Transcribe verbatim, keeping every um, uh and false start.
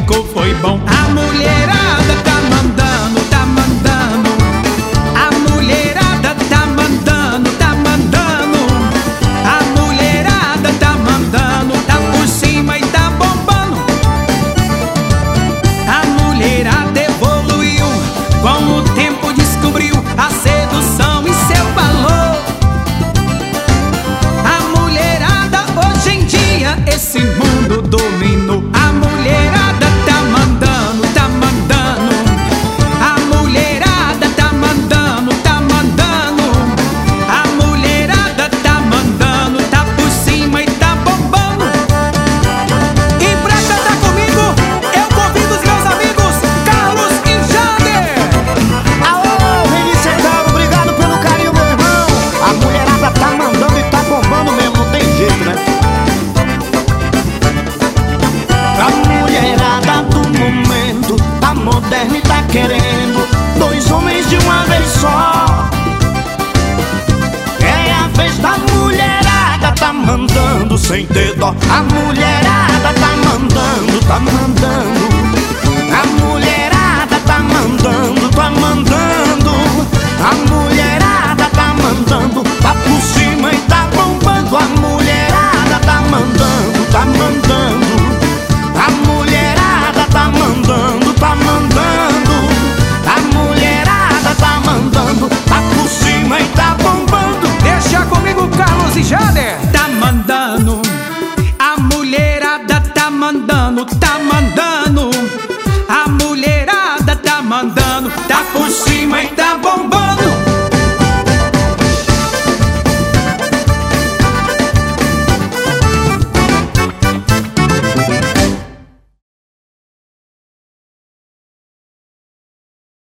ficou foi bom. A mulherada tá mandando, tá mandando. A mulherada tá mandando, tá mandando. A mulherada tá mandando, tá por cima e tá bombando. A mulherada evoluiu, com o tempo descobriu a sedução e seu valor. A mulherada hoje em dia esse mundo dominou. A mulherada tá mandando, tá mandando. A mulherada tá mandando, tá mandando. A mulherada tá mandando, tá por cima e tá bombando. E pra cantar comigo, eu convido os meus amigos Carlos e Jader. Alô, Vinícius e Carlos, obrigado pelo carinho, meu irmão. A mulherada tá mandando e tá bombando mesmo, não tem jeito, né? A mulherada do momento tá moderna e tá querendo dois homens de uma vez só. É a vez da mulherada, tá mandando sem ter dó. A mulherada tá mandando, tá mandando. A mulherada tá mandando, tá mandando. A mulherada tá mandando, tá por cima e tá bombando. A mulherada tá mandando, tá mandando. A mulherada tá mandando, tá mandando. A mulherada tá mandando, tá por cima e tá bombando. Deixa comigo Carlos e Jader. Tá mandando. A mulherada tá mandando, tá mandando. A mulherada tá mandando, tá por cima e tá bombando.